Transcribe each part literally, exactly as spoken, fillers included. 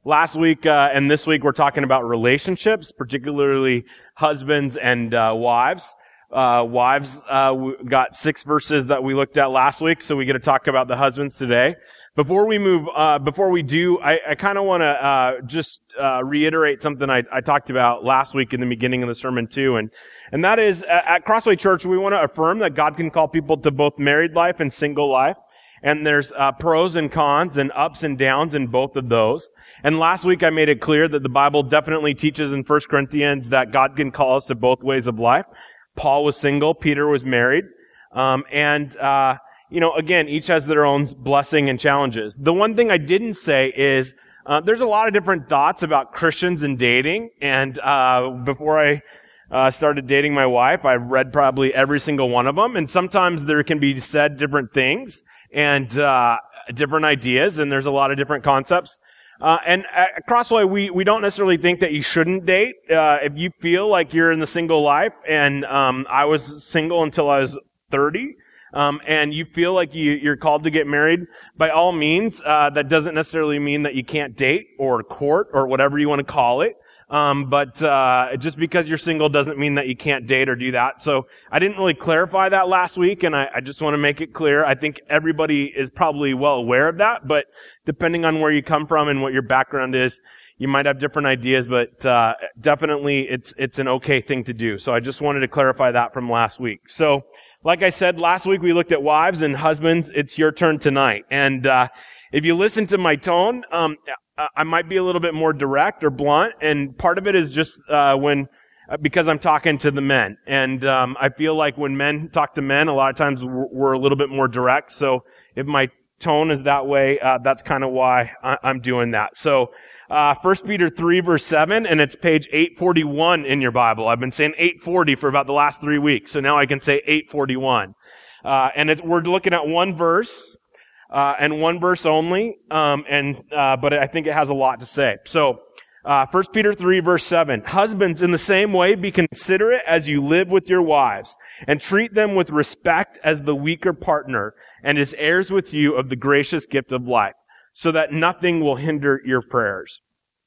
Last week uh, and this week we're talking about relationships, particularly husbands and uh, wives. Uh, wives uh, we got six verses that we looked at last week, so we get to talk about the husbands today. Before we move, uh, before we do, I, I kind of want to uh, just uh, reiterate something I, I talked about last week in the beginning of the sermon too, and and that is at, at Crossway Church we want to affirm that God can call people to both married life and single life. And there's uh, pros and cons and ups and downs in both of those. And last week I made it clear that the Bible definitely teaches in First Corinthians that God can call us to both ways of life. Paul was single, Peter was married. Um, and, uh, you know, again, each has their own blessing and challenges. The one thing I didn't say is, uh, there's a lot of different thoughts about Christians and dating. And, uh, before I Uh, started dating my wife, I read probably every single one of them. And sometimes there can be said different things and uh different ideas, and there's a lot of different concepts. Uh and at Crossway, we we don't necessarily think that you shouldn't date. Uh if you feel like you're in the single life, and um I was single until I was thirty, um and you feel like you you're called to get married, by all means, uh that doesn't necessarily mean that you can't date or court or whatever you want to call it. Um, but, uh, just because you're single doesn't mean that you can't date or do that. So I didn't really clarify that last week, and I, I just want to make it clear. I think everybody is probably well aware of that, but depending on where you come from and what your background is, you might have different ideas, but, uh, definitely it's, it's an okay thing to do. So I just wanted to clarify that from last week. So, like I said, last week we looked at wives and husbands. It's your turn tonight. And, uh, if you listen to my tone, um, I might be a little bit more direct or blunt, and part of it is just uh when uh, because I'm talking to the men, and um I feel like when men talk to men, a lot of times we're, we're a little bit more direct. So if my tone is that way, uh that's kind of why I, I'm doing that. So uh First Peter three verse seven, and it's page eight forty-one in your Bible. I've been saying eight forty for about the last three weeks, so now I can say eight forty-one. Uh and it, we're looking at one verse. Uh, and one verse only, um, and, uh, but I think it has a lot to say. So, uh, First Peter three verse seven, husbands, in the same way, be considerate as you live with your wives, and treat them with respect as the weaker partner, and as heirs with you of the gracious gift of life, so that nothing will hinder your prayers.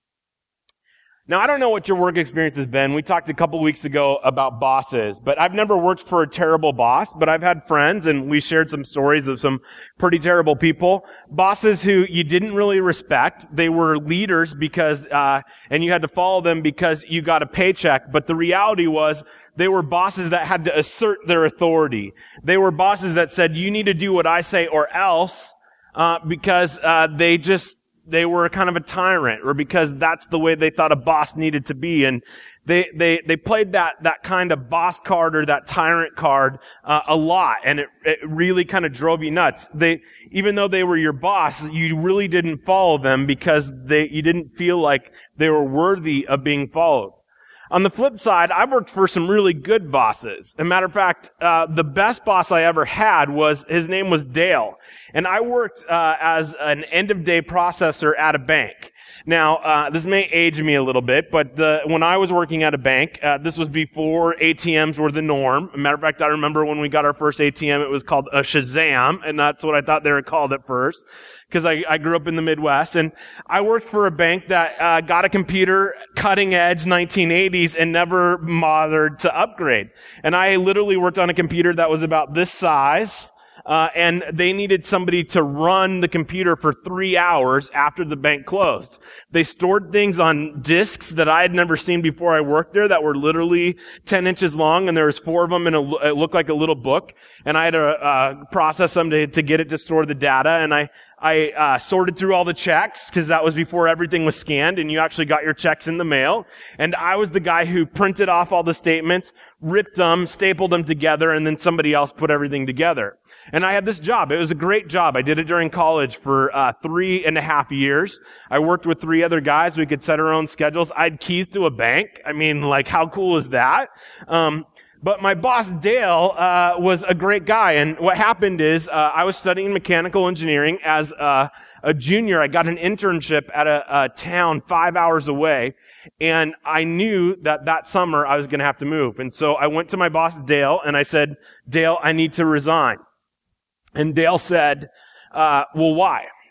Now, I don't know what your work experience has been. We talked a couple weeks ago about bosses, but I've never worked for a terrible boss, but I've had friends, and we shared some stories of some pretty terrible people. Bosses who you didn't really respect. They were leaders because, uh, and you had to follow them because you got a paycheck, but the reality was they were bosses that had to assert their authority. They were bosses that said, you need to do what I say or else, uh, because, uh, they just, they were kind of a tyrant, or because that's the way they thought a boss needed to be. And they, they, they played that, that kind of boss card or that tyrant card, uh, a lot. And it, it really kind of drove you nuts. They, even though they were your boss, you really didn't follow them because they, you didn't feel like they were worthy of being followed. On the flip side, I've worked for some really good bosses. As a matter of fact, uh, the best boss I ever had was, his name was Dale. And I worked, uh, as an end-of-day processor at a bank. Now, uh, this may age me a little bit, but the, when I was working at a bank, uh, this was before A T Ms were the norm. As a matter of fact, I remember when we got our first A T M, it was called a Shazam, and that's what I thought they were called at first, because I, I grew up in the Midwest. And I worked for a bank that uh, got a computer cutting edge nineteen eighties and never bothered to upgrade. And I literally worked on a computer that was about this size, Uh, and they needed somebody to run the computer for three hours after the bank closed. They stored things on disks that I had never seen before I worked there that were literally ten inches long, and there was four of them, and it looked like a little book. And I had to uh, process them to, to get it to store the data. And I I uh, sorted through all the checks, because that was before everything was scanned, and you actually got your checks in the mail. And I was the guy who printed off all the statements, ripped them, stapled them together, and then somebody else put everything together. And I had this job. It was a great job. I did it during college for uh three and a half years. I worked with three other guys. We could set our own schedules. I had keys to a bank. I mean, like, how cool is that? Um But my boss, Dale, uh was a great guy. And what happened is, uh I was studying mechanical engineering as a, a junior. I got an internship at a, a town five hours away. And I knew that that summer I was going to have to move. And so I went to my boss, Dale, and I said, Dale, I need to resign. And Dale said, uh, well, why?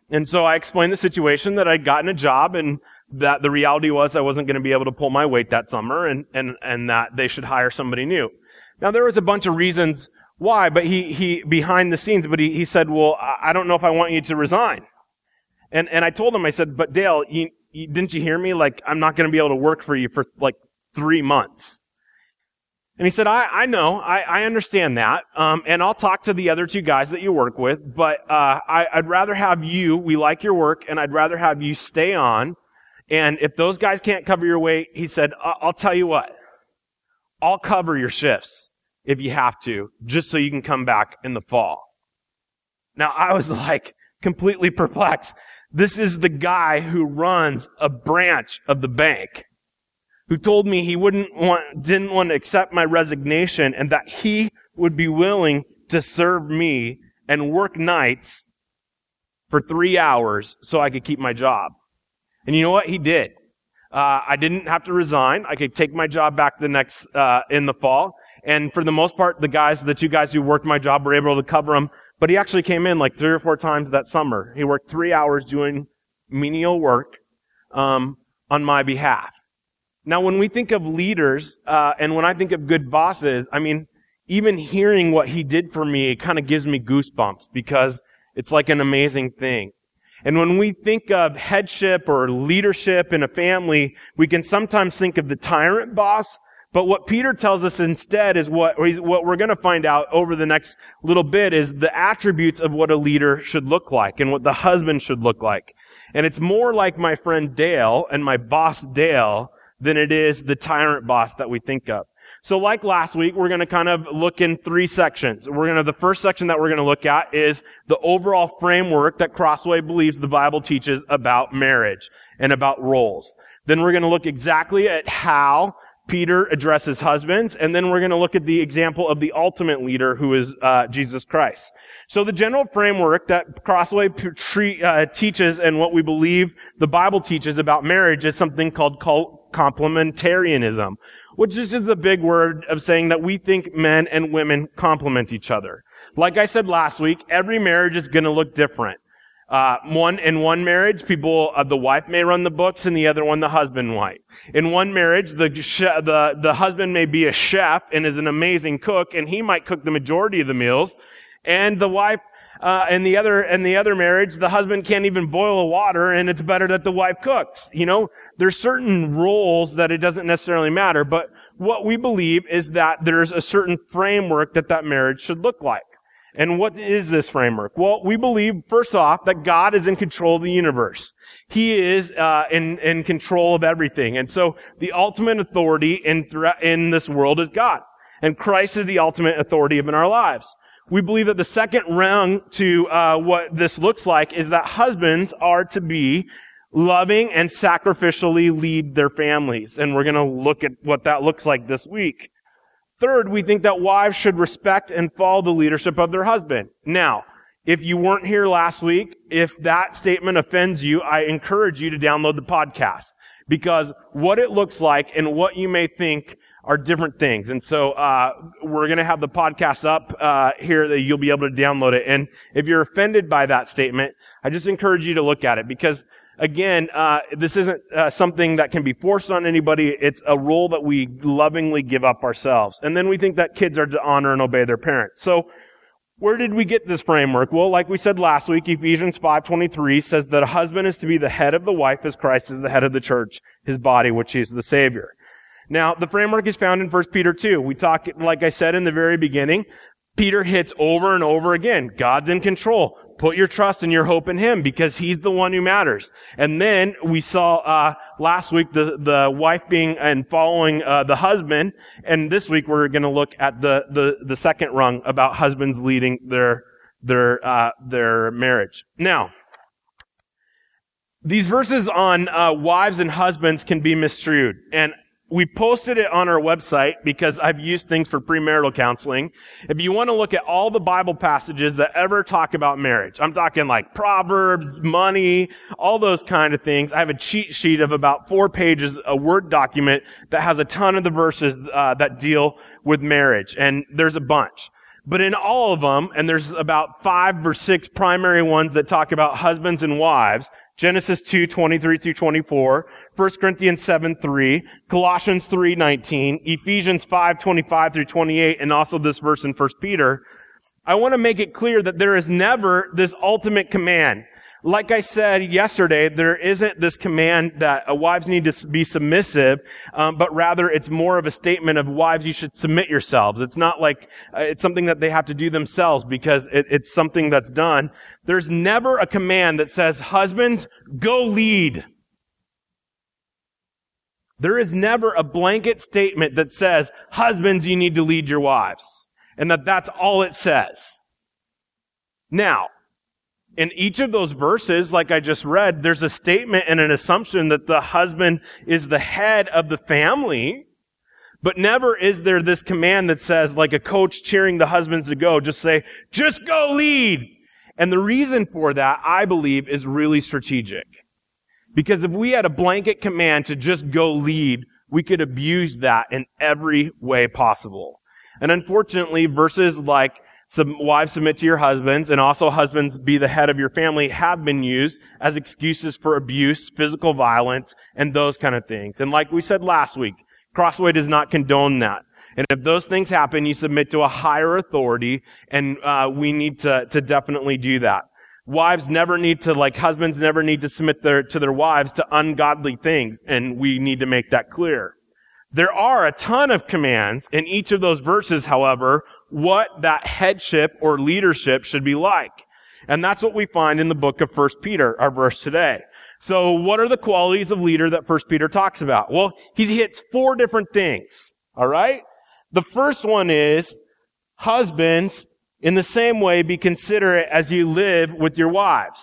And so I explained the situation that I'd gotten a job and that the reality was I wasn't going to be able to pull my weight that summer and, and, and that they should hire somebody new. Now there was a bunch of reasons why, but he, he, behind the scenes, but he, he said, well, I don't know if I want you to resign. And, and I told him, I said, but Dale, you, you, didn't you hear me? Like, I'm not going to be able to work for you for like three months. And he said, I, I know, I, I understand that, um, and I'll talk to the other two guys that you work with, but uh, I, I'd rather have you, we like your work, and I'd rather have you stay on, and if those guys can't cover your weight, he said, I'll tell you what, I'll cover your shifts if you have to, just so you can come back in the fall. Now, I was like completely perplexed. This is the guy who runs a branch of the bank, who told me he wouldn't want, didn't want to accept my resignation and that he would be willing to serve me and work nights for three hours so I could keep my job. And you know what? He did. Uh, I didn't have to resign. I could take my job back the next, uh, in the fall. And for the most part, the guys, the two guys who worked my job were able to cover him. But he actually came in like three or four times that summer. He worked three hours doing menial work, um, on my behalf. Now, when we think of leaders, uh, and when I think of good bosses, I mean, even hearing what he did for me, it kind of gives me goosebumps because it's like an amazing thing. And when we think of headship or leadership in a family, we can sometimes think of the tyrant boss, but what Peter tells us instead is what, what we're going to find out over the next little bit is the attributes of what a leader should look like and what the husband should look like. And it's more like my friend Dale and my boss Dale than it is the tyrant boss that we think of. So like last week, we're going to kind of look in three sections. We're going to, the first section that we're going to look at is the overall framework that Crossway believes the Bible teaches about marriage and about roles. Then we're going to look exactly at how Peter addresses husbands, and then we're going to look at the example of the ultimate leader who is uh, Jesus Christ. So the general framework that Crossway tre- uh, teaches and what we believe the Bible teaches about marriage is something called complementarianism, which is just a big word of saying that we think men and women complement each other. Like I said last week, every marriage is going to look different. Uh, one, in one marriage, people, uh, the wife may run the books and the other one, the husband might. In one marriage, the, the, the husband may be a chef and is an amazing cook and he might cook the majority of the meals. And the wife, uh, in the other, in the other marriage, the husband can't even boil the water and it's better that the wife cooks. You know, there's certain roles that it doesn't necessarily matter, but what we believe is that there's a certain framework that that marriage should look like. And what is this framework? Well, we believe, first off, that God is in control of the universe. He is uh, in, in control of everything. And so the ultimate authority in, in this world is God. And Christ is the ultimate authority in our lives. We believe that the second rung to uh, what this looks like is that husbands are to be loving and sacrificially lead their families. And we're going to look at what that looks like this week. Third, we think that wives should respect and follow the leadership of their husband. Now, if you weren't here last week, if that statement offends you, I encourage you to download the podcast because what it looks like and what you may think are different things. And so, uh, we're going to have the podcast up, uh, here that you'll be able to download it. And if you're offended by that statement, I just encourage you to look at it because Again, uh, this isn't uh, something that can be forced on anybody. It's a role that we lovingly give up ourselves. And then we think that kids are to honor and obey their parents. So, where did we get this framework? Well, like we said last week, Ephesians five twenty-three says that a husband is to be the head of the wife as Christ is the head of the church, his body, which is the Savior. Now, the framework is found in First Peter two. We talk, like I said in the very beginning, Peter hits over and over again, God's in control. Put your trust and your hope in Him because He's the one who matters. And then we saw uh last week the the wife being and following uh the husband, and this week we're going to look at the the the second rung about husbands leading their their uh their marriage. Now, these verses on uh wives and husbands can be misconstrued, and we posted it on our website because I've used things for premarital counseling. If you want to look at all the Bible passages that ever talk about marriage, I'm talking like Proverbs, money, all those kind of things. I have a cheat sheet of about four pages, a Word document that has a ton of the verses uh, that deal with marriage, and there's a bunch. But in all of them, and there's about five or six primary ones that talk about husbands and wives, Genesis two, twenty-three through twenty-four, First Corinthians seven, three, Colossians three, nineteen, Ephesians five, twenty-five through twenty-eight, and also this verse in First Peter, I want to make it clear that there is never this ultimate command. Like I said yesterday, there isn't this command that uh, wives need to be submissive, um, but rather it's more of a statement of wives, you should submit yourselves. It's not like uh, it's something that they have to do themselves because it, it's something that's done. There's never a command that says, husbands, go lead. There is never a blanket statement that says, husbands, you need to lead your wives. And that that's all it says. Now, in each of those verses, like I just read, there's a statement and an assumption that the husband is the head of the family, but never is there this command that says, like a coach cheering the husbands to go, just say, just go lead. And the reason for that, I believe, is really strategic. Because if we had a blanket command to just go lead, we could abuse that in every way possible. And unfortunately, verses like Sub, wives submit to your husbands, and also husbands be the head of your family, have been used as excuses for abuse, physical violence, and those kind of things. And like we said last week, Crossway does not condone that. And if those things happen, you submit to a higher authority, and uh, we need to, to definitely do that. Wives never need to, like husbands never need to submit their, to their wives to ungodly things, and we need to make that clear. There are a ton of commands in each of those verses, however, what that headship or leadership should be like. And that's what we find in the book of First Peter, our verse today. So what are the qualities of leader that First Peter talks about? Well, he hits four different things. All right? The first one is, husbands, in the same way, be considerate as you live with your wives.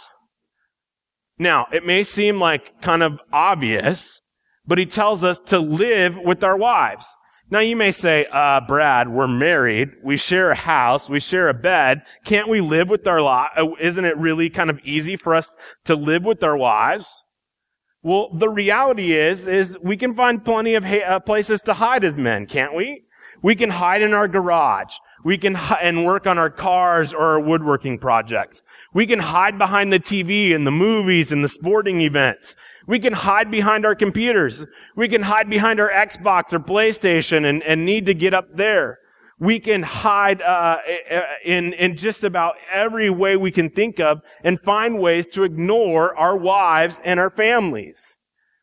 Now, it may seem like kind of obvious, but he tells us to live with our wives. Now you may say, uh, Brad, we're married, we share a house, we share a bed, can't we live with our lot? Isn't it really kind of easy for us to live with our wives? Well, the reality is, is we can find plenty of ha- uh, places to hide as men, can't we? We can hide in our garage. We can hi- and work on our cars or our woodworking projects. We can hide behind the T V and the movies and the sporting events. We can hide behind our computers. We can hide behind our Xbox or PlayStation and, and need to get up there. We can hide uh, in, in just about every way we can think of and find ways to ignore our wives and our families.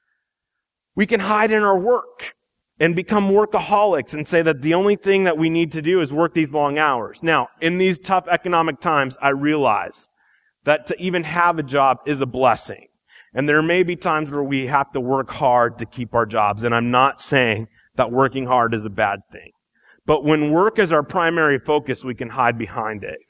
We can hide in our work and become workaholics and say that the only thing that we need to do is work these long hours. Now, in these tough economic times, I realize that to even have a job is a blessing. And there may be times where we have to work hard to keep our jobs. And I'm not saying that working hard is a bad thing. But when work is our primary focus, we can hide behind it.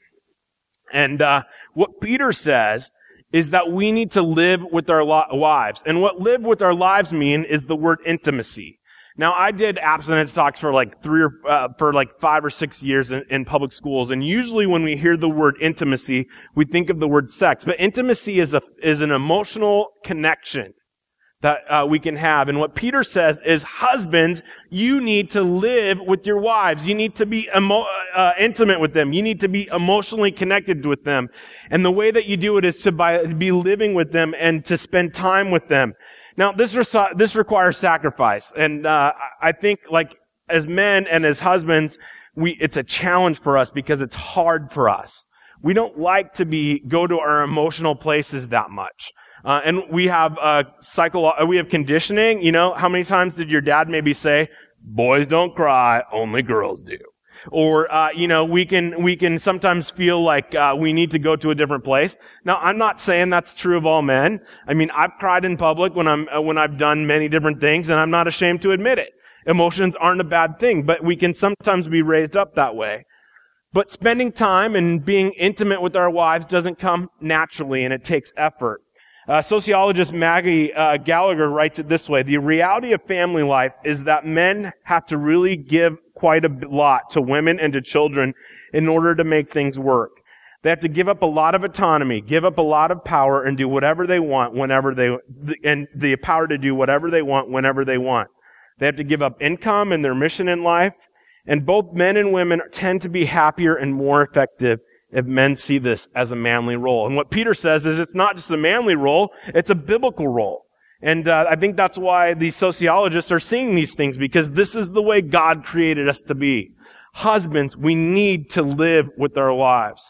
And uh what Peter says is that we need to live with our lo- wives. And what live with our lives mean is the word intimacy. Now, I did abstinence talks for like three or, uh, for like five or six years in, in public schools. And usually when we hear the word intimacy, we think of the word sex. But intimacy is a, is an emotional connection that uh, we can have. And what Peter says is, husbands, you need to live with your wives. You need to be emo- uh, intimate with them. You need to be emotionally connected with them. And the way that you do it is to by, be living with them and to spend time with them. Now, this res- this requires sacrifice, and uh, I think, like as men and as husbands, we it's a challenge for us because it's hard for us. We don't like to be go to our emotional places that much, uh, and we have uh, psycholo- we have conditioning. You know, how many times did your dad maybe say, "Boys don't cry, only girls do"? Or, uh, you know, we can, we can sometimes feel like, uh, we need to go to a different place. Now, I'm not saying that's true of all men. I mean, I've cried in public when I'm, uh, when I've done many different things, and I'm not ashamed to admit it. Emotions aren't a bad thing, but we can sometimes be raised up that way. But spending time and being intimate with our wives doesn't come naturally, and it takes effort. Uh, sociologist Maggie uh, Gallagher writes it this way: the reality of family life is that men have to really give quite a lot to women and to children in order to make things work. They have to give up a lot of autonomy, give up a lot of power, and do whatever they want whenever they, and the power to do whatever they want whenever they want. They have to give up income and their mission in life, And both men and women tend to be happier and more effective if men see this as a manly role. And what Peter says is it's not just a manly role, it's a biblical role. And uh, I think that's why these sociologists are seeing these things, because this is the way God created us to be. Husbands, we need to live with our wives.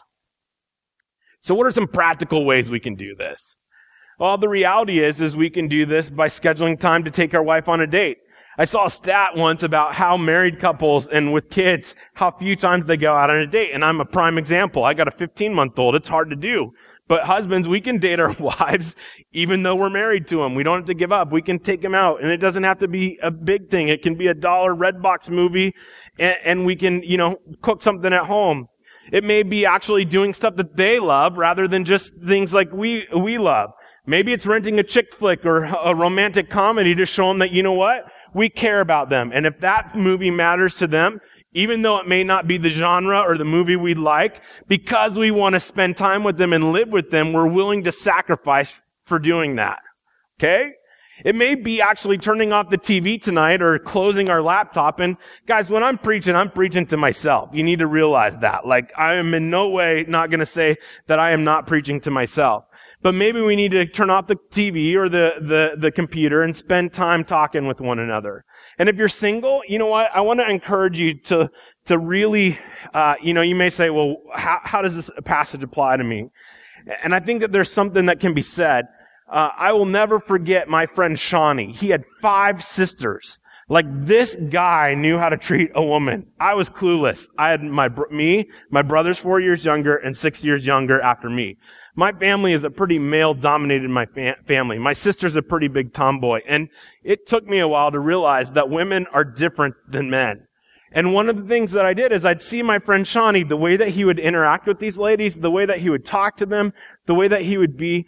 So what are some practical ways we can do this? Well, the reality is, is we can do this by scheduling time to take our wife on a date. I saw a stat once about how married couples and with kids, how few times they go out on a date. And I'm a prime example. I got a fifteen-month-old. It's hard to do. But husbands, we can date our wives even though we're married to them. We don't have to give up. We can take them out. And it doesn't have to be a big thing. It can be a dollar Redbox movie, and, and we can, you know, cook something at home. It may be actually doing stuff that they love rather than just things like we we love. Maybe it's renting a chick flick or a romantic comedy to show them that, you know what? We care about them. And if that movie matters to them, even though it may not be the genre or the movie we like, because we want to spend time with them and live with them, we're willing to sacrifice for doing that. Okay? It may be actually turning off the T V tonight or closing our laptop. And guys, when I'm preaching, I'm preaching to myself. You need to realize that. Like, I am in no way not going to say that I am not preaching to myself. But maybe we need to turn off the T V or the, the, the computer and spend time talking with one another. And if you're single, you know what? I want to encourage you to, to really, uh, you know, you may say, well, how, how does this passage apply to me? And I think that there's something that can be said. Uh, I will never forget my friend Shawnee. He had five sisters. Like, this guy knew how to treat a woman. I was clueless. I had my, me, my brother's four years younger and six years younger after me. My family is a pretty male-dominated my fa- family. My sister's a pretty big tomboy. And it took me a while to realize that women are different than men. And one of the things that I did is I'd see my friend Shawnee, the way that he would interact with these ladies, the way that he would talk to them, the way that he would be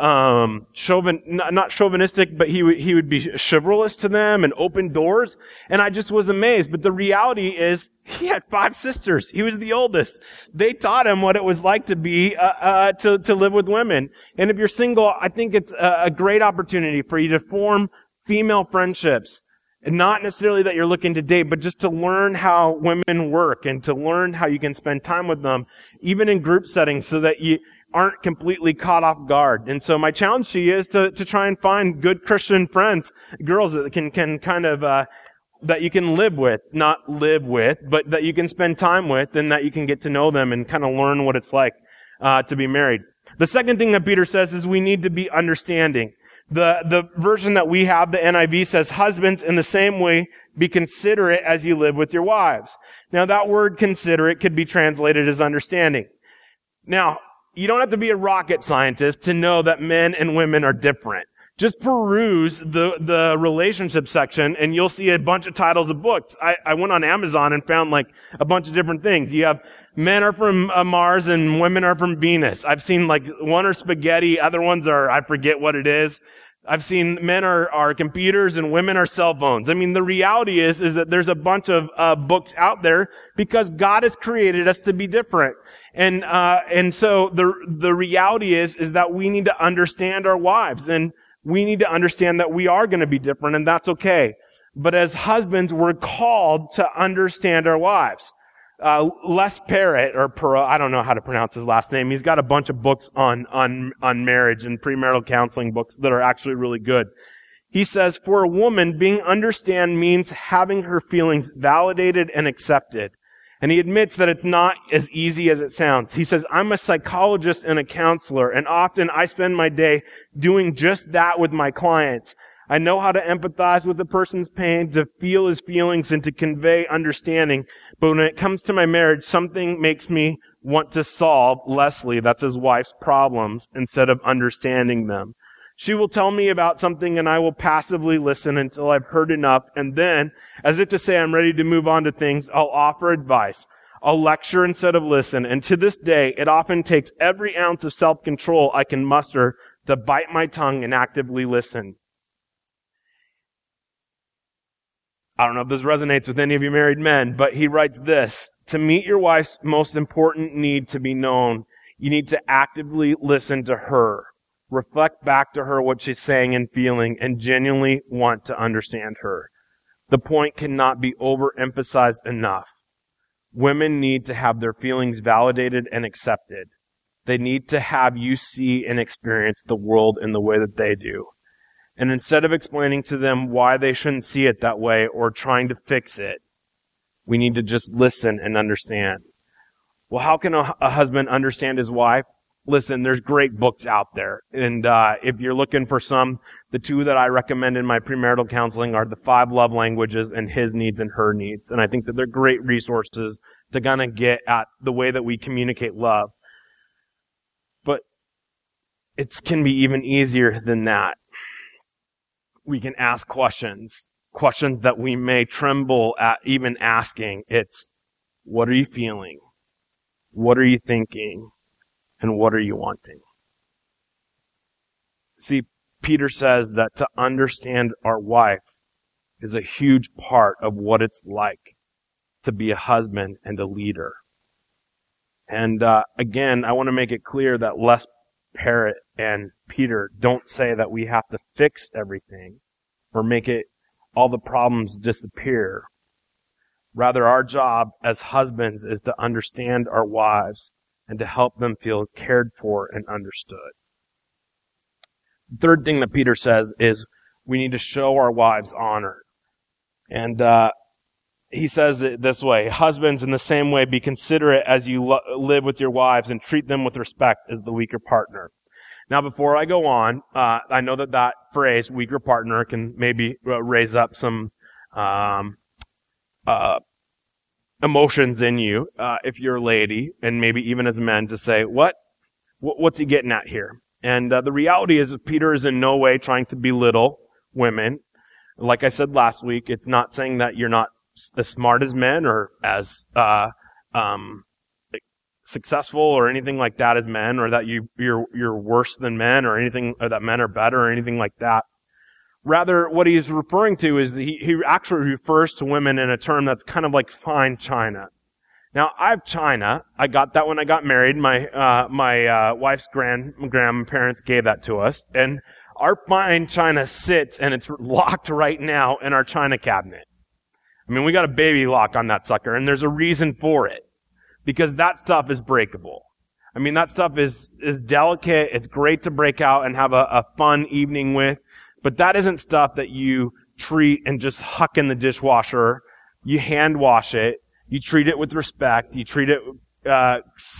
um chauvin not, not chauvinistic, but he would he would be chivalrous to them and open doors. And I just was amazed. But the reality is, he had five sisters. He was the oldest. They taught him what it was like to be uh, uh to to live with women. And if you're single, I think it's a, a great opportunity for you to form female friendships. And not necessarily that you're looking to date, but just to learn how women work and to learn how you can spend time with them, even in group settings, so that you aren't completely caught off guard. And so my challenge to you is to, to try and find good Christian friends, girls that can, can kind of, uh, that you can live with, not live with, but that you can spend time with, and that you can get to know them and kind of learn what it's like, uh, to be married. The second thing that Peter says is we need to be understanding. The, the version that we have, the N I V, says, husbands, in the same way, be considerate as you live with your wives. Now, that word considerate could be translated as understanding. Now, you don't have to be a rocket scientist to know that men and women are different. Just peruse the, the relationship section and you'll see a bunch of titles of books. I, I went on Amazon and found like a bunch of different things. You have men are from uh, Mars and women are from Venus. I've seen like one are spaghetti, other ones are, I forget what it is. I've seen men are, are computers and women are cell phones. I mean, the reality is, is that there's a bunch of, uh, books out there because God has created us to be different. And, uh, and so the, the reality is, is that we need to understand our wives, and we need to understand that we are going to be different, and that's okay. But as husbands, we're called to understand our wives. Uh, Les Parrott, or Perot, I don't know how to pronounce his last name. He's got a bunch of books on, on, on marriage and premarital counseling books that are actually really good. He says, for a woman, being understand means having her feelings validated and accepted. And he admits that it's not as easy as it sounds. He says, I'm a psychologist and a counselor, and often I spend my day doing just that with my clients. I know how to empathize with a person's pain, to feel his feelings, and to convey understanding. But when it comes to my marriage, something makes me want to solve Leslie, that's his wife's, problems instead of understanding them. She will tell me about something and I will passively listen until I've heard enough. And then, as if to say I'm ready to move on to things, I'll offer advice. I'll lecture instead of listen. And to this day, it often takes every ounce of self-control I can muster to bite my tongue and actively listen. I don't know if this resonates with any of you married men, but he writes this: to meet your wife's most important need to be known, you need to actively listen to her, reflect back to her what she's saying and feeling, and genuinely want to understand her. The point cannot be overemphasized enough. Women need to have their feelings validated and accepted. They need to have you see and experience the world in the way that they do. And instead of explaining to them why they shouldn't see it that way or trying to fix it, we need to just listen and understand. Well, how can a, a husband understand his wife? Listen, there's great books out there. And uh if you're looking for some, the two that I recommend in my premarital counseling are the five love languages and his needs and her needs. And I think that they're great resources to kind of get at the way that we communicate love. But it can be even easier than that. We can ask questions, questions that we may tremble at even asking. It's, what are you feeling? What are you thinking? And what are you wanting? See, Peter says that to understand our wife is a huge part of what it's like to be a husband and a leader. And uh, again, I want to make it clear that Les Parrott and Peter don't say that we have to fix everything or make it all the problems disappear. Rather, our job as husbands is to understand our wives and to help them feel cared for and understood. The third thing that Peter says is we need to show our wives honor. And uh, he says it this way, husbands, in the same way, be considerate as you lo- live with your wives and treat them with respect as the weaker partner. Now, before I go on, uh, I know that that phrase, weaker partner, can maybe uh, raise up some um, uh, emotions in you, uh, if you're a lady, and maybe even as men, to say, what? What's he getting at here? And uh, the reality is that Peter is in no way trying to belittle women. Like I said last week, it's not saying that you're not as smart as men or as uh, um, successful or anything like that as men, or that you, you're you're worse than men, or anything, or that men are better, or anything like that. Rather, what he's referring to is he, he actually refers to women in a term that's kind of like fine china. Now, I have china. I got that when I got married. My uh, my uh, wife's grand grandparents gave that to us, and our fine china sits and it's locked right now in our china cabinet. I mean, we got a baby lock on that sucker, and there's a reason for it, because that stuff is breakable. I mean, that stuff is is delicate. It's great to break out and have a, a fun evening with. But that isn't stuff that you treat and just huck in the dishwasher. You hand wash it. You treat it with respect. You treat it uh,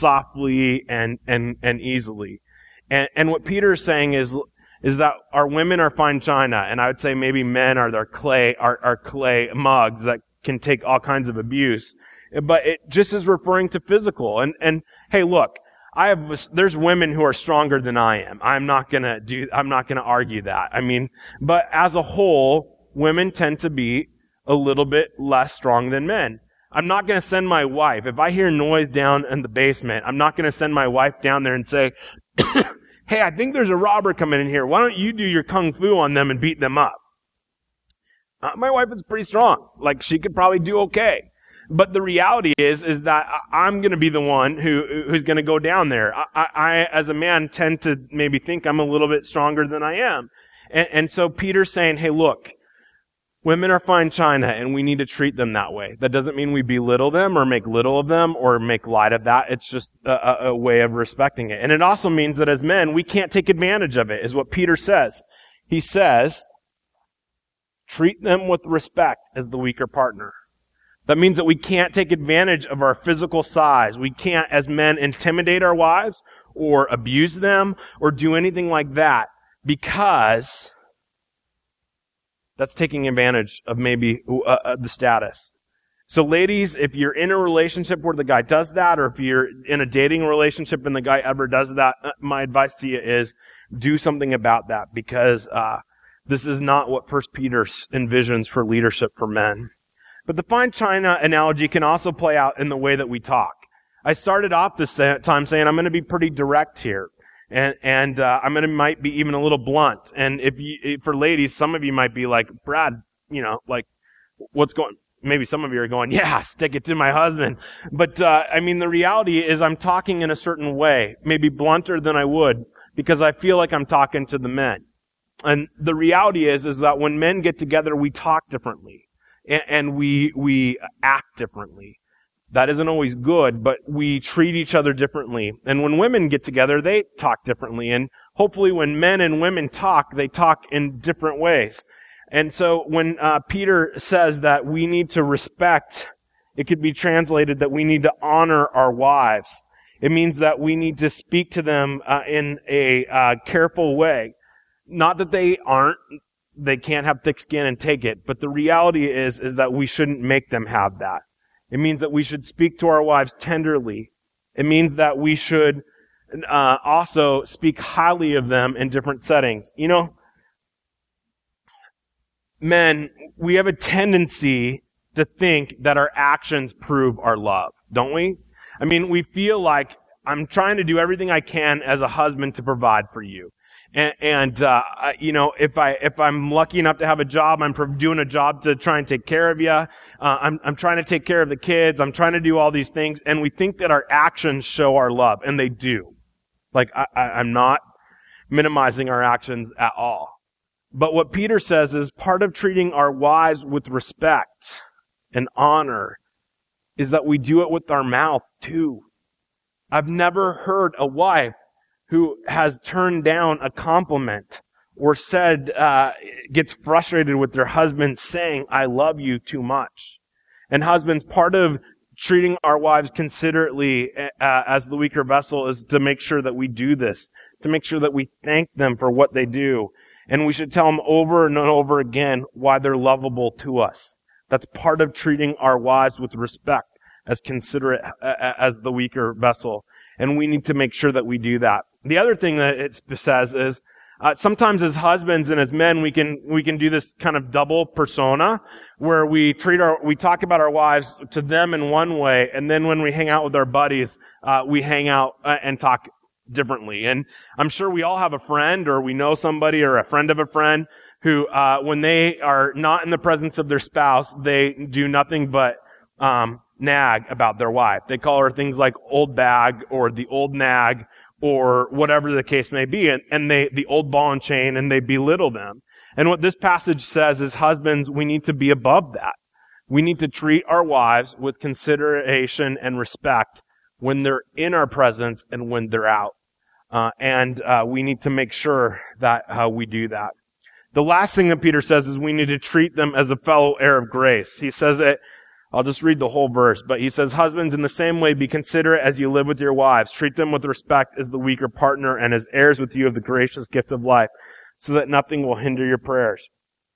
softly and and and easily. And and what Peter is saying is is that our women are fine china, and I would say maybe men are their clay are, are clay mugs that can take all kinds of abuse. But it just is referring to physical. And and hey, look. I have, there's women who are stronger than I am. I'm not gonna do, I'm not gonna argue that. I mean, but as a whole, women tend to be a little bit less strong than men. I'm not gonna send my wife, if I hear noise down in the basement, I'm not gonna send my wife down there and say, hey, I think there's a robber coming in here. Why don't you do your kung fu on them and beat them up? Uh, my wife is pretty strong. Like, she could probably do okay. But the reality is, is that I'm going to be the one who, who's going to go down there. I, I, as a man, tend to maybe think I'm a little bit stronger than I am. And, and so Peter's saying, hey, look, women are fine china, and we need to treat them that way. That doesn't mean we belittle them or make little of them or make light of that. It's just a, a way of respecting it. And it also means that as men, we can't take advantage of it, is what Peter says. He says, treat them with respect as the weaker partner. That means that we can't take advantage of our physical size. We can't, as men, intimidate our wives or abuse them or do anything like that, because that's taking advantage of maybe uh, the status. So ladies, if you're in a relationship where the guy does that, or if you're in a dating relationship and the guy ever does that, my advice to you is do something about that, because uh this is not what First Peter envisions for leadership for men. But the fine china analogy can also play out in the way that we talk. I started off this time saying I'm going to be pretty direct here. And, and, uh, I'm going to might be even a little blunt. And if you, for ladies, some of you might be like, Brad, you know, like, what's going, maybe some of you are going, yeah, stick it to my husband. But, uh, I mean, the reality is I'm talking in a certain way, maybe blunter than I would, because I feel like I'm talking to the men. And the reality is, is that when men get together, we talk differently. And we we act differently. That isn't always good, but we treat each other differently. And when women get together, they talk differently. And hopefully when men and women talk, they talk in different ways. And so when uh, Peter says that we need to respect, it could be translated that we need to honor our wives. It means that we need to speak to them uh, in a uh, careful way. Not that they aren't, they can't have thick skin and take it, but the reality is, is that we shouldn't make them have that. It means that we should speak to our wives tenderly. It means that we should uh, also speak highly of them in different settings. You know, men, we have a tendency to think that our actions prove our love, don't we? I mean, we feel like I'm trying to do everything I can as a husband to provide for you. And, and uh, you know, if I, if I'm lucky enough to have a job, I'm doing a job to try and take care of you. Uh, I'm, I'm trying to take care of the kids. I'm trying to do all these things. And we think that our actions show our love. And they do. Like, I, I, I'm not minimizing our actions at all. But what Peter says is part of treating our wives with respect and honor is that we do it with our mouth too. I've never heard a wife who has turned down a compliment or said, uh, gets frustrated with their husband saying, I love you too much. And husbands, part of treating our wives considerately uh, as the weaker vessel is to make sure that we do this, to make sure that we thank them for what they do. And we should tell them over and over again why they're lovable to us. That's part of treating our wives with respect, as considerate as the weaker vessel. And we need to make sure that we do that. The other thing that it says is, uh, sometimes as husbands and as men, we can, we can do this kind of double persona, where we treat our, we talk about our wives to them in one way, and then when we hang out with our buddies, uh, we hang out uh, and talk differently. And I'm sure we all have a friend, or we know somebody, or a friend of a friend, who, uh, when they are not in the presence of their spouse, they do nothing but, um, nag about their wife. They call her things like old bag, or the old nag, or whatever the case may be, and, and they, the old ball and chain, and they belittle them. And what this passage says is, husbands, we need to be above that. We need to treat our wives with consideration and respect when they're in our presence and when they're out. Uh, and uh, we need to make sure that uh, we do that. The last thing that Peter says is we need to treat them as a fellow heir of grace. He says it, I'll just read the whole verse, but he says, husbands, in the same way, be considerate as you live with your wives. Treat them with respect as the weaker partner and as heirs with you of the gracious gift of life, so that nothing will hinder your prayers.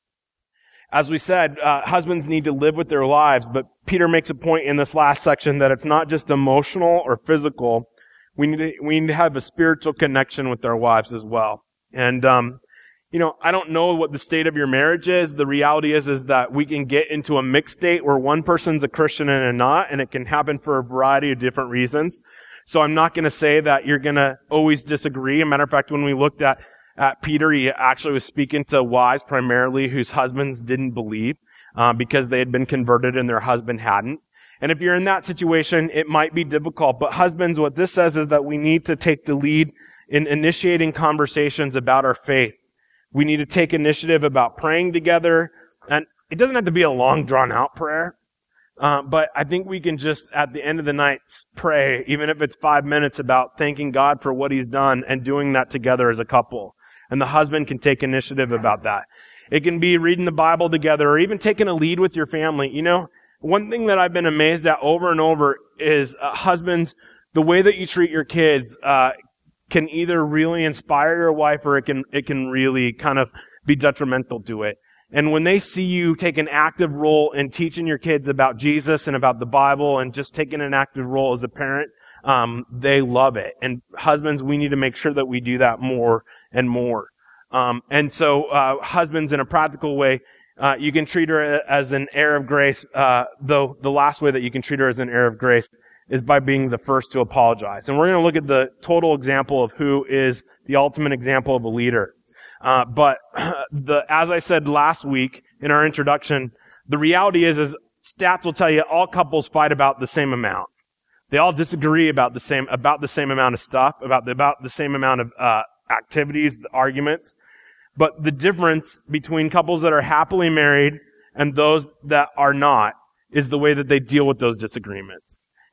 As we said, uh, husbands need to live with their wives, but Peter makes a point in this last section that it's not just emotional or physical. We need to, we need to have a spiritual connection with our wives as well. And, um, you know, I don't know what the state of your marriage is. The reality is, is that we can get into a mixed state where one person's a Christian and a not, and it can happen for a variety of different reasons. So I'm not going to say that you're going to always disagree. As a matter of fact, when we looked at, at Peter, he actually was speaking to wives primarily whose husbands didn't believe, uh, because they had been converted and their husband hadn't. And if you're in that situation, it might be difficult. But husbands, what this says is that we need to take the lead in initiating conversations about our faith. We need to take initiative about praying together. And it doesn't have to be a long, drawn-out prayer. Uh, but I think we can just, at the end of the night, pray, even if it's five minutes, about thanking God for what He's done and doing that together as a couple. And the husband can take initiative about that. It can be reading the Bible together, or even taking a lead with your family. You know, one thing that I've been amazed at over and over is, uh, husbands, the way that you treat your kids, uh, can either really inspire your wife, or it can, it can really kind of be detrimental to it. And when they see you take an active role in teaching your kids about Jesus and about the Bible, and just taking an active role as a parent, um, they love it. And husbands, we need to make sure that we do that more and more. Um, and so, uh, husbands, in a practical way, uh, you can treat her as an heir of grace, uh, though the last way that you can treat her as an heir of grace is by being the first to apologize. And we're going to look at the total example of who is the ultimate example of a leader. Uh, but the, as I said last week in our introduction, the reality is, is stats will tell you all couples fight about the same amount. They all disagree about the same, about the same amount of stuff, about the, about the same amount of, uh, activities, arguments. But the difference between couples that are happily married and those that are not is the way that they deal with those disagreements.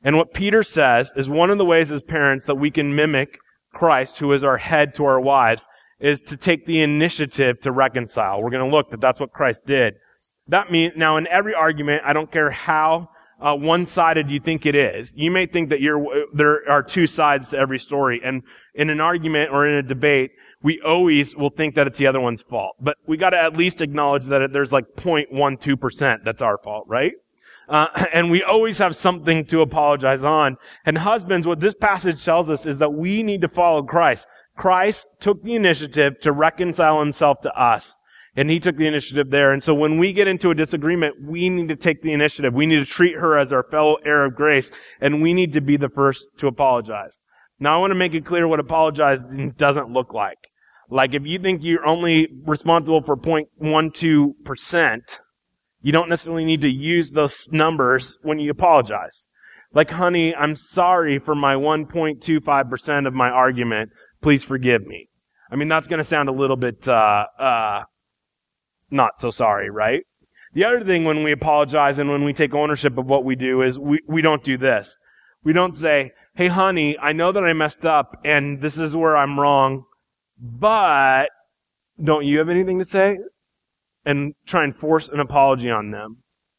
And what Peter says is one of the ways as parents that we can mimic Christ, who is our head to our wives, is to take the initiative to reconcile. We're going to look that that's what Christ did. That means, now in every argument, I don't care how uh, one-sided you think it is. You may think that you're, there are two sides to every story. And in an argument or in a debate, we always will think that it's the other one's fault. But we got to at least acknowledge that there's like zero point one two percent that's our fault, right? Uh, and we always have something to apologize on. And husbands, what this passage tells us is that we need to follow Christ. Christ took the initiative to reconcile himself to us. And he took the initiative there. And so when we get into a disagreement, we need to take the initiative. We need to treat her as our fellow heir of grace. And we need to be the first to apologize. Now I want to make it clear what apologizing doesn't look like. Like if you think you're only responsible for zero point one two percent, you don't necessarily need to use those numbers when you apologize. Like, honey, I'm sorry for my one point two five percent of my argument. Please forgive me. I mean, that's going to sound a little bit, uh, uh, not so sorry, right? The other thing when we apologize and when we take ownership of what we do is we, we don't do this. We don't say, hey, honey, I know that I messed up and this is where I'm wrong, but don't you have anything to say? And try and force an apology on them.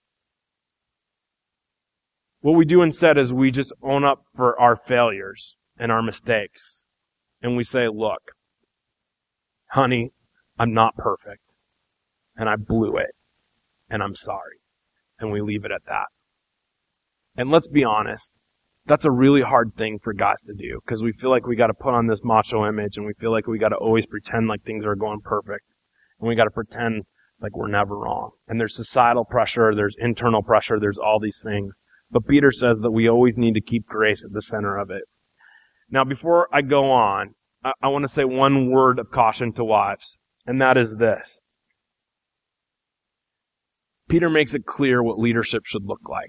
What we do instead is we just own up for our failures and our mistakes. And we say, look, honey, I'm not perfect. And I blew it. And I'm sorry. And we leave it at that. And let's be honest, that's a really hard thing for guys to do because we feel like we got to put on this macho image and we feel like we got to always pretend like things are going perfect. And we got to pretend like we're never wrong. And there's societal pressure, there's internal pressure, there's all these things. But Peter says that we always need to keep grace at the center of it. Now, before I go on, I, I want to say one word of caution to wives, and that is this. Peter makes it clear what leadership should look like.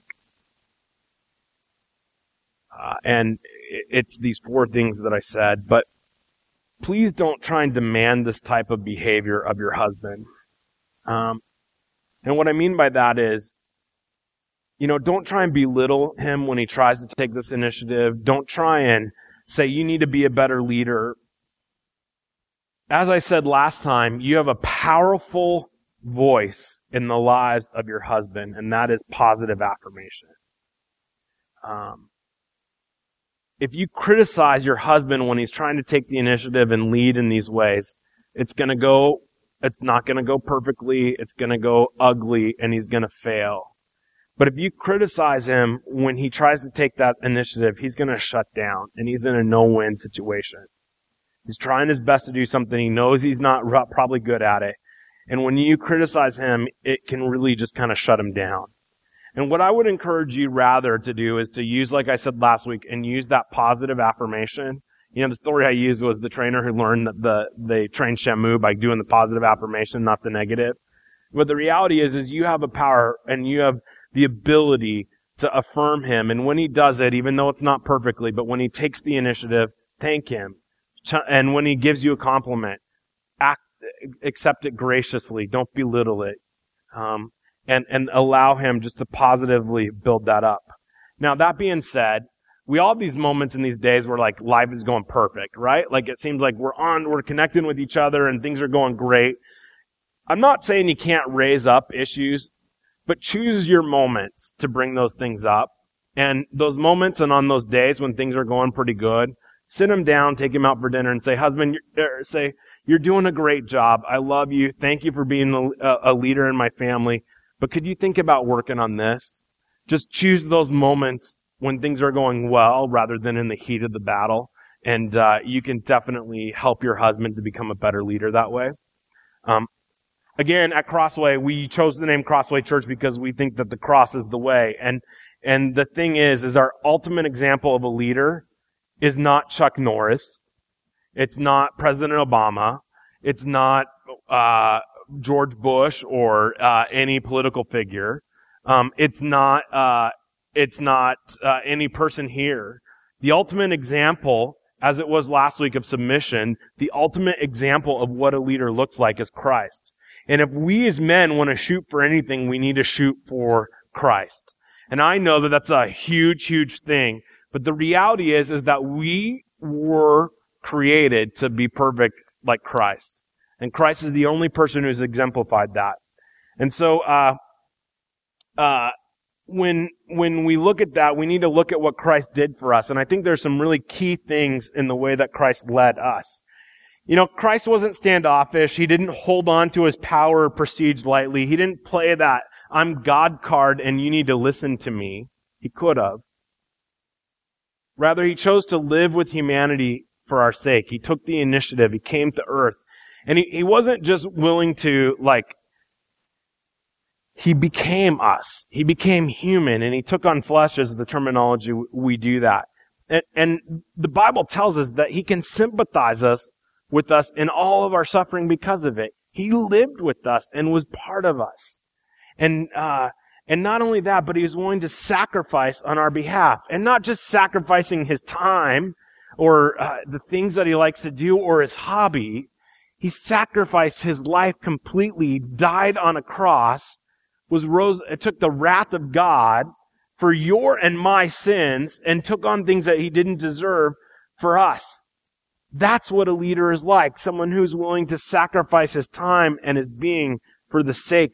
Uh, and it's these four things that I said, but please don't try and demand this type of behavior of your husband. Um, and what I mean by that is, you know, don't try and belittle him when he tries to take this initiative. Don't try and say you need to be a better leader. As I said last time, you have a powerful voice in the lives of your husband, and that is positive affirmation. Um, if you criticize your husband when he's trying to take the initiative and lead in these ways, it's going to go, it's not going to go perfectly, it's going to go ugly, and he's going to fail. But if you criticize him when he tries to take that initiative, he's going to shut down, and he's in a no-win situation. He's trying his best to do something. He knows he's not probably good at it. And when you criticize him, it can really just kind of shut him down. And what I would encourage you rather to do is to use, like I said last week, and use that positive affirmation. You know, the story I used was the trainer who learned that the, they trained Shamu by doing the positive affirmation, not the negative. But the reality is, is you have a power and you have the ability to affirm him. And when he does it, even though it's not perfectly, but when he takes the initiative, thank him. And when he gives you a compliment, act, accept it graciously. Don't belittle it. Um, and, and allow him just to positively build that up. Now, that being said, we all have these moments in these days where like life is going perfect, right? Like it seems like we're on, we're connecting with each other and things are going great. I'm not saying you can't raise up issues, but choose your moments to bring those things up. And those moments and on those days when things are going pretty good, sit him down, take him out for dinner and say, husband, you're, say, you're doing a great job. I love you. Thank you for being a, a leader in my family. But could you think about working on this? Just choose those moments when things are going well rather than in the heat of the battle. And uh, you can definitely help your husband to become a better leader that way. Um, again, at Crossway, we chose the name Crossway Church because we think that the cross is the way. And and the thing is, is our ultimate example of a leader is not Chuck Norris. It's not President Obama. It's not uh George Bush or uh any political figure. Um it's not uh it's not uh any person here. The ultimate example, as it was last week, of submission, the ultimate example of what a leader looks like is Christ. And if we as men want to shoot for anything, we need to shoot for Christ. And I know that that's a huge, huge thing. But the reality is, is that we were created to be perfect like Christ. And Christ is the only person who's exemplified that. And so, uh, uh, when, when we look at that, we need to look at what Christ did for us. And I think there's some really key things in the way that Christ led us. You know, Christ wasn't standoffish. He didn't hold on to his power or prestige lightly. He didn't play that I'm God card and you need to listen to me. He could have. Rather, he chose to live with humanity for our sake. He took the initiative. He came to earth. And he, he wasn't just willing to, like, he became us. He became human, and he took on flesh, as the terminology we do that. And, and the Bible tells us that he can sympathize us with us in all of our suffering because of it. He lived with us and was part of us. And, uh, and not only that, but he was willing to sacrifice on our behalf. And not just sacrificing his time or uh, the things that he likes to do or his hobby. He sacrificed his life completely, died on a cross, was rose, it took the wrath of God for your and my sins and took on things that he didn't deserve for us. That's what a leader is like. Someone who's willing to sacrifice his time and his being for the sake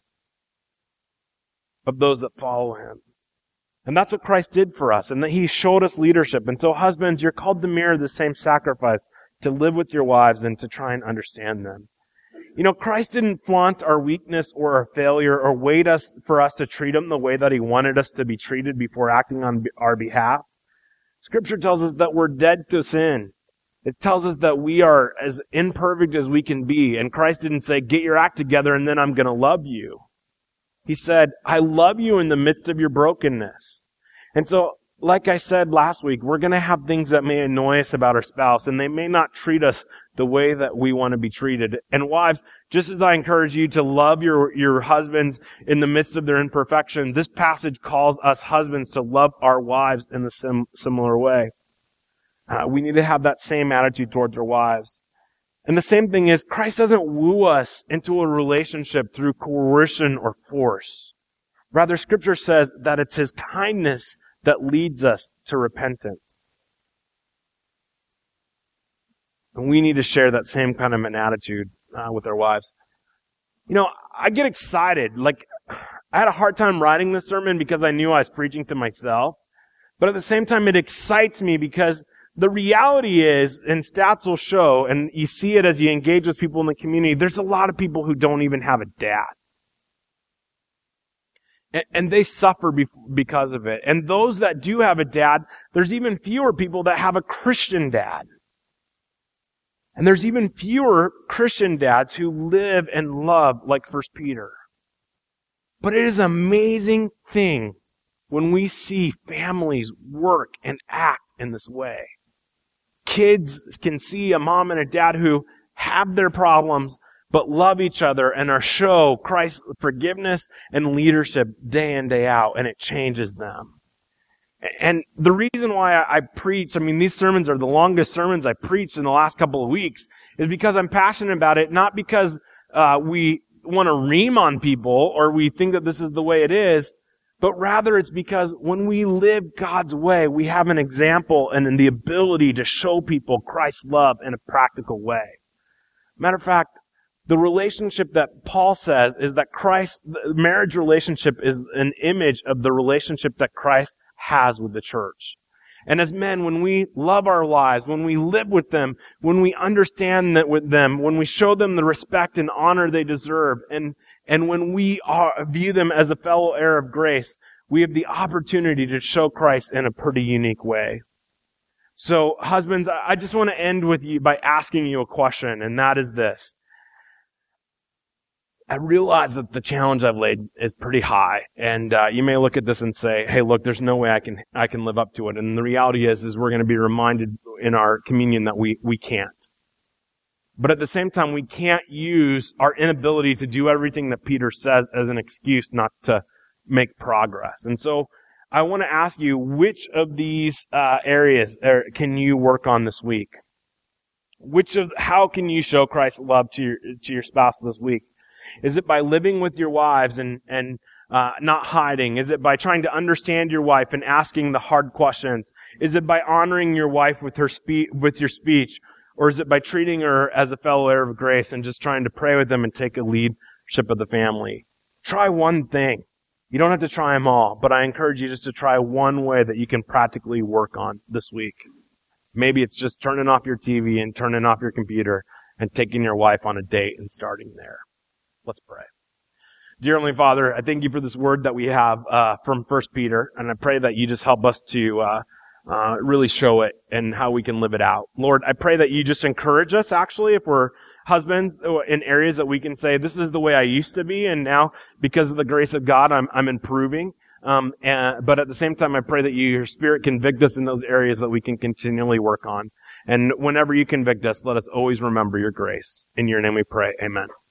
of those that follow him. And that's what Christ did for us, and that he showed us leadership. And so husbands, you're called to mirror the same sacrifice, to live with your wives and to try and understand them. You know, Christ didn't flaunt our weakness or our failure or wait us for us to treat him the way that he wanted us to be treated before acting on our behalf. Scripture tells us that we're dead to sin. It tells us that we are as imperfect as we can be. And Christ didn't say, get your act together and then I'm going to love you. He said, I love you in the midst of your brokenness. And so, like I said last week, we're going to have things that may annoy us about our spouse, and they may not treat us the way that we want to be treated. And wives, just as I encourage you to love your, your husbands in the midst of their imperfection, this passage calls us husbands to love our wives in the sim- similar way. Uh, we need to have that same attitude towards our wives. And the same thing is, Christ doesn't woo us into a relationship through coercion or force. Rather, Scripture says that it's his kindness that leads us to repentance. And we need to share that same kind of an attitude uh, with our wives. You know, I get excited. Like, I had a hard time writing this sermon because I knew I was preaching to myself. But at the same time, it excites me because the reality is, and stats will show, and you see it as you engage with people in the community, there's a lot of people who don't even have a dad. And they suffer because of it. And those that do have a dad, there's even fewer people that have a Christian dad. And there's even fewer Christian dads who live and love like First Peter. But it is an amazing thing when we see families work and act in this way. Kids can see a mom and a dad who have their problems, but love each other and are show Christ's forgiveness and leadership day in, day out, and it changes them. And the reason why I preach, I mean, these sermons are the longest sermons I preached in the last couple of weeks, is because I'm passionate about it, not because uh, we want to ream on people or we think that this is the way it is, but rather it's because when we live God's way, we have an example and the ability to show people Christ's love in a practical way. Matter of fact, the relationship that Paul says is that Christ, the marriage relationship is an image of the relationship that Christ has with the church. And as men, when we love our lives, when we live with them, when we understand that with them, when we show them the respect and honor they deserve, and, and when we are, view them as a fellow heir of grace, we have the opportunity to show Christ in a pretty unique way. So, husbands, I just want to end with you by asking you a question, and that is this. I realize that the challenge I've laid is pretty high, and uh, you may look at this and say, "Hey, look, there's no way I can I can live up to it." And the reality is, is we're going to be reminded in our communion that we we can't. But at the same time, we can't use our inability to do everything that Peter says as an excuse not to make progress. And so, I want to ask you, which of these uh, areas are, can you work on this week? Which of how can you show Christ's love to your to your spouse this week? Is it by living with your wives and, and uh, not hiding? Is it by trying to understand your wife and asking the hard questions? Is it by honoring your wife with her spe- with your speech? Or is it by treating her as a fellow heir of grace and just trying to pray with them and take a leadership of the family? Try one thing. You don't have to try them all, but I encourage you just to try one way that you can practically work on this week. Maybe it's just turning off your T V and turning off your computer and taking your wife on a date and starting there. Let's pray. Dear Heavenly Father, I thank you for this word that we have uh, from First Peter, and I pray that you just help us to uh, uh, really show it and how we can live it out. Lord, I pray that you just encourage us, actually, if we're husbands, in areas that we can say, this is the way I used to be, and now, because of the grace of God, I'm, I'm improving. Um, and, but at the same time, I pray that you, your Spirit convict us in those areas that we can continually work on. And whenever you convict us, let us always remember your grace. In your name we pray. Amen.